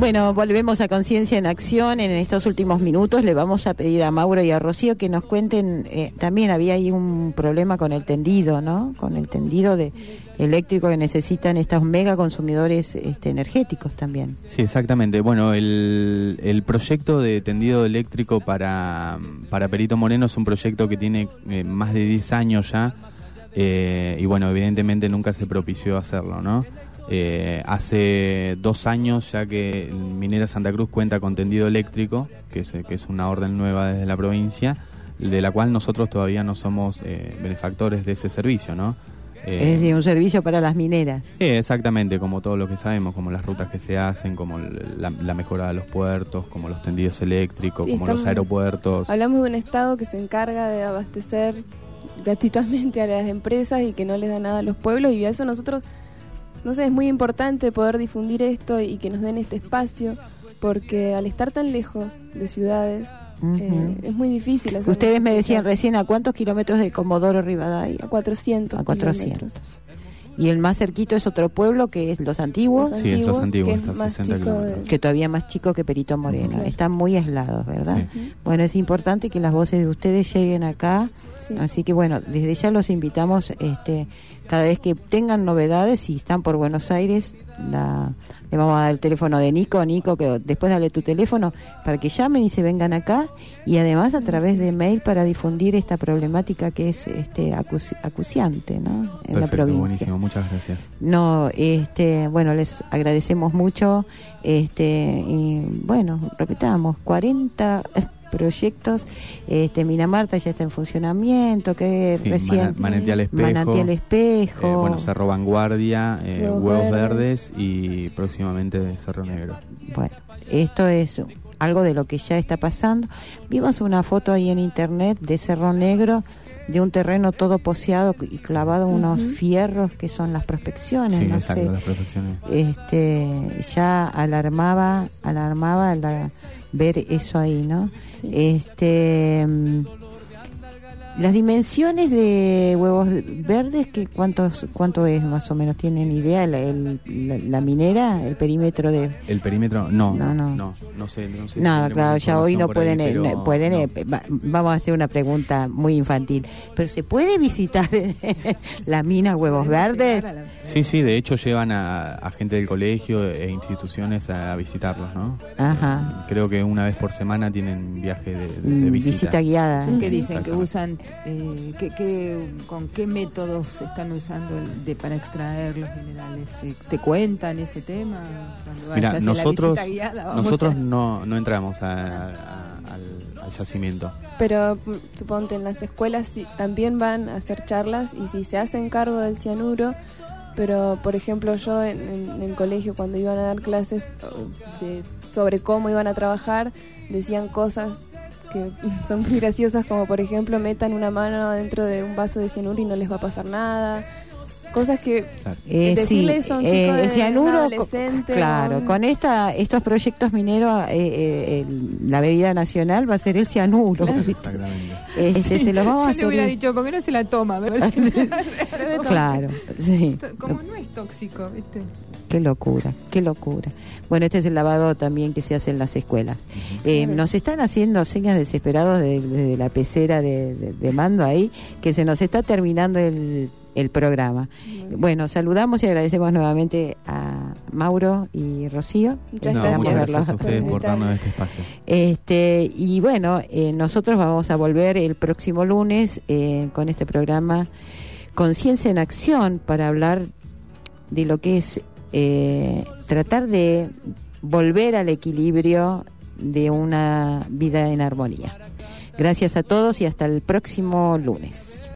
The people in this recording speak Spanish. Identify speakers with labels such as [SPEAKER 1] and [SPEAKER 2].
[SPEAKER 1] Bueno, volvemos a Conciencia en Acción. En estos últimos minutos le vamos a pedir a Mauro y a Rocío que nos cuenten, también había ahí un problema con el tendido, ¿no? Con el tendido eléctrico que necesitan estos mega consumidores energéticos también.
[SPEAKER 2] Sí, exactamente. Bueno, el proyecto de tendido eléctrico para Perito Moreno es un proyecto que tiene más de 10 años ya, y bueno, evidentemente nunca se propició hacerlo, ¿no? Hace 2 años ya que Minera Santa Cruz cuenta con tendido eléctrico, que es una orden nueva desde la provincia, de la cual nosotros todavía no somos benefactores de ese servicio, ¿no?
[SPEAKER 1] Es decir, un servicio para las mineras.
[SPEAKER 2] Exactamente, como todo lo que sabemos, como las rutas que se hacen, como la mejora de los puertos, como los tendidos eléctricos, como los aeropuertos.
[SPEAKER 3] Hablamos de un Estado que se encarga de abastecer gratuitamente a las empresas y que no les da nada a los pueblos, y a eso nosotros, no sé, es muy importante poder difundir esto y que nos den este espacio, porque al estar tan lejos de ciudades, es muy difícil hacer.
[SPEAKER 1] Ustedes me decían recién, ¿a cuántos kilómetros de Comodoro Rivadavia?
[SPEAKER 3] A 400.
[SPEAKER 1] A 400. Y el más cerquito es otro pueblo que es Los Antiguos.
[SPEAKER 2] Sí, es Los Antiguos,
[SPEAKER 3] está
[SPEAKER 2] a 60 kilómetros.
[SPEAKER 1] Que todavía más chico que Perito Moreno.
[SPEAKER 3] Claro.
[SPEAKER 1] Están muy aislados, ¿verdad?
[SPEAKER 2] Sí.
[SPEAKER 1] Bueno, es importante que las voces de ustedes lleguen acá. Sí. Así que bueno, desde ya los invitamos, cada vez que tengan novedades, si están por Buenos Aires, le vamos a dar el teléfono de Nico, que después dale tu teléfono para que llamen y se vengan acá, y además a través de mail para difundir esta problemática que es acuciante, ¿no? En
[SPEAKER 2] Perfecto,
[SPEAKER 1] la provincia.
[SPEAKER 2] Buenísimo, muchas gracias.
[SPEAKER 1] No, bueno, les agradecemos mucho, y bueno, repitamos, 40 proyectos. Mina Marta ya está en funcionamiento, que
[SPEAKER 2] sí,
[SPEAKER 1] recién
[SPEAKER 2] Manantial Espejo, bueno, Cerro Vanguardia, Huevos Verdes y próximamente Cerro Negro.
[SPEAKER 1] Bueno, esto es algo de lo que ya está pasando. Vimos una foto ahí en internet de Cerro Negro, de un terreno todo poseado y clavado unos fierros que son las prospecciones,
[SPEAKER 2] sí,
[SPEAKER 1] no
[SPEAKER 2] exacto,
[SPEAKER 1] sé.
[SPEAKER 2] las prospecciones.
[SPEAKER 1] Ya alarmaba ver eso ahí, ¿no? Sí. Las dimensiones de Huevos Verdes, ¿cuánto es más o menos? ¿Tienen idea la minera, el perímetro de...?
[SPEAKER 2] El perímetro, no sé.
[SPEAKER 1] Nada, claro, ya hoy no pueden,
[SPEAKER 2] ahí,
[SPEAKER 1] vamos a hacer una pregunta muy infantil, pero ¿se puede visitar la mina Huevos Verdes?
[SPEAKER 2] Sí, de hecho llevan a gente del colegio e instituciones a visitarlos, ¿no?
[SPEAKER 1] Ajá.
[SPEAKER 2] Creo que una vez por semana tienen viaje de
[SPEAKER 1] visita guiada.
[SPEAKER 4] ¿Qué dicen? Que usan, ¿con qué métodos están usando para extraer los minerales? ¿Te cuentan ese tema?
[SPEAKER 2] Mira, nosotros no entramos al yacimiento.
[SPEAKER 3] Pero suponte en las escuelas también van a hacer charlas, y si se hacen cargo del cianuro. Pero, por ejemplo, yo en el colegio, cuando iban a dar clases sobre cómo iban a trabajar, decían cosas que son muy graciosas, como por ejemplo, metan una mano dentro de un vaso de cianuro y no les va a pasar nada. Cosas que decirles a un chico de
[SPEAKER 1] cianuro,
[SPEAKER 3] adolescente.
[SPEAKER 1] Claro, con estos proyectos mineros, la bebida nacional va a ser el cianuro.
[SPEAKER 3] Claro.
[SPEAKER 2] Exactamente.
[SPEAKER 1] Se los vamos a hacer.
[SPEAKER 4] Yo le hubiera dicho, ¿por qué no se la toma?
[SPEAKER 1] Claro, sí.
[SPEAKER 4] Como no es tóxico, ¿viste?
[SPEAKER 1] Qué locura. Bueno, este es el lavado también que se hace en las escuelas. Nos están haciendo señas desesperados desde la pecera de mando ahí, que se nos está terminando el programa. Bueno, saludamos y agradecemos nuevamente a Mauro y Rocío.
[SPEAKER 3] Muchas
[SPEAKER 2] gracias a ustedes por darnos este espacio.
[SPEAKER 1] Y bueno, nosotros vamos a volver el próximo lunes con este programa Conciencia en Acción, para hablar de lo que es tratar de volver al equilibrio de una vida en armonía. Gracias a todos y hasta el próximo lunes.